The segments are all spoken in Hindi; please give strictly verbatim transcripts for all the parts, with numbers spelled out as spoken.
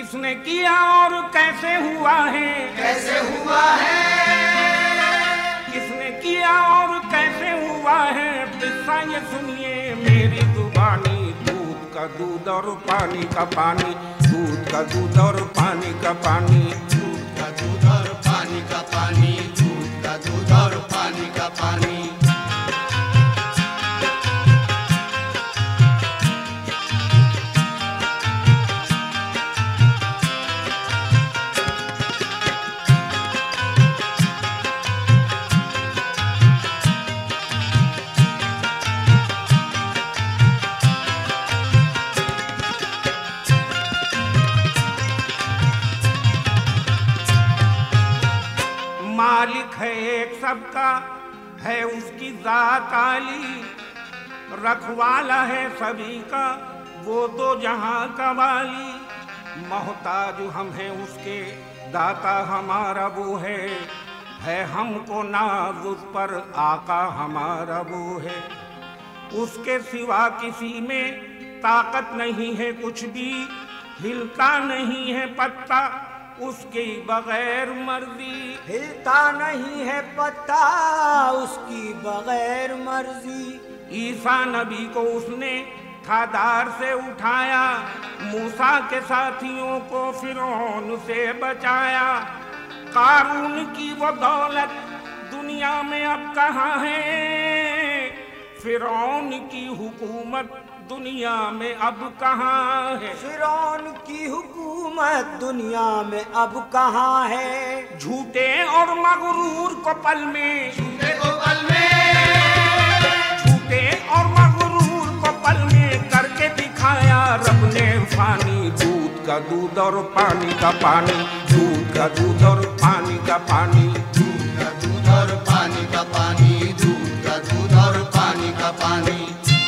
किसने किया और कैसे हुआ है, कैसे हुआ है, किसने किया और कैसे हुआ है, किस्सा ये सुनिए मेरी जुबानी। दूध का दूध और पानी का पानी, दूध का दूध और पानी का पानी, दूध का दूध और पानी का पानी, दूध का दूध और पानी का पानी। मालिक है एक सबका, है उसकी जात आली, रखवाला है सभी का, वो तो जहां का वाली। मोहताज हम हैं उसके, दाता हमारा वो है, है हमको नाज उस पर आका हमारा वो है। उसके सिवा किसी में ताकत नहीं है कुछ भी, हिलता नहीं है पत्ता उसके बगैर मर्जी, हिलता नहीं है पत्ता उसकी बगैर मर्जी। ईसा नबी को उसने थादार से उठाया, मूसा के साथियों को फिरौन से बचाया। कारून की वो दौलत दुनिया में अब कहाँ है, फिरौन की हुकूमत दुनिया में अब कहाँ है, फिरौन की हुकूमत दुनिया में अब कहाँ है। झूठे और मगरूर को पल में, झूठे को पल में, झूठे और मगरूर को पल में करके दिखाया रब ने फानी। दूध का दूध और पानी का पानी, दूध का दूध और पानी का पानी, दूध का दूध और पानी का पानी, दूध का दूध और पानी का पानी।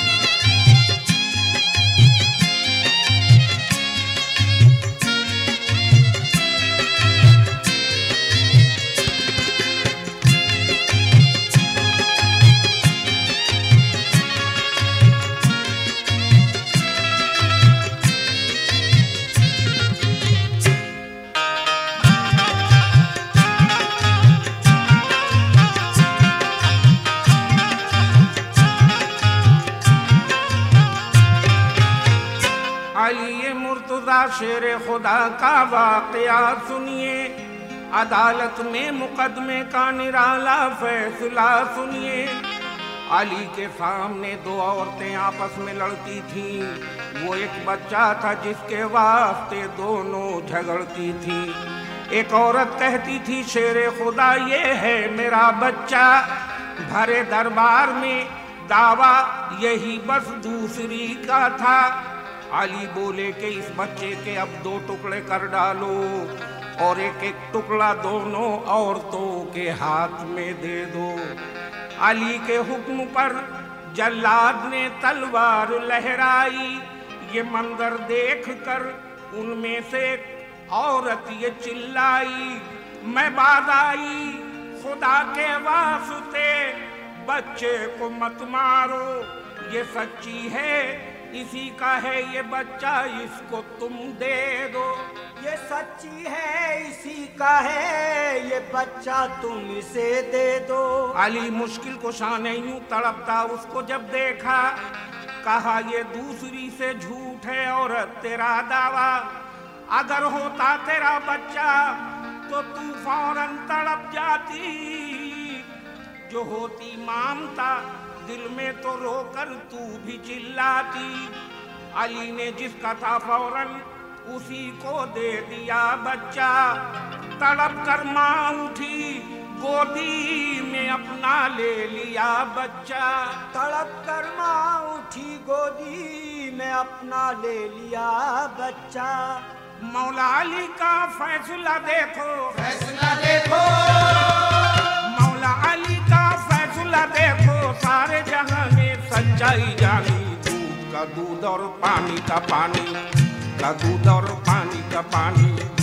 अली मुर्तज़ा शेर खुदा का वाक़या सुनिए, अदालत में मुकदमे का निराला फैसला सुनिए। अली के सामने दो औरतें आपस में लड़ती थीं, वो एक बच्चा था जिसके वास्ते दोनों झगड़ती थीं। एक औरत कहती थी शेर खुदा ये है मेरा बच्चा, भरे दरबार में दावा यही बस दूसरी का था। अली बोले कि इस बच्चे के अब दो टुकड़े कर डालो और एक एक टुकड़ा दोनों औरतों के हाथ में दे दो। अली के हुक्म पर जल्लाद ने तलवार लहराई, ये मंजर देख कर उनमें से औरत ये चिल्लाई, मैं बाज आई खुदा के वास्ते बच्चे को मत मारो, ये सच्ची है इसी का है ये बच्चा इसको तुम दे दो। ये सच्ची है इसी का है ये बच्चा तुम इसे दे दो। अली मुश्किल कुशा ने यूं तड़पता उसको जब देखा, कहा ये दूसरी से झूठ है और तेरा दावा, अगर होता तेरा बच्चा तो तू फौरन तड़प जाती, जो होती मानता दिल में तो रोकर तू भी चिल्लाती। अली ने जिसका था फौरन उसी को दे दिया बच्चा, तड़प कर माँ उठी गोदी में अपना ले लिया बच्चा। तड़प कर माँ उठी गोदी में अपना ले लिया बच्चा। मौला अली का फैसला देखो, फैसला देखो, मौला अली का फैसला देखो, सारे जहां में सच्चाई जानी। दूध का दूध और पानी का पानी, का दूध और पानी का पानी।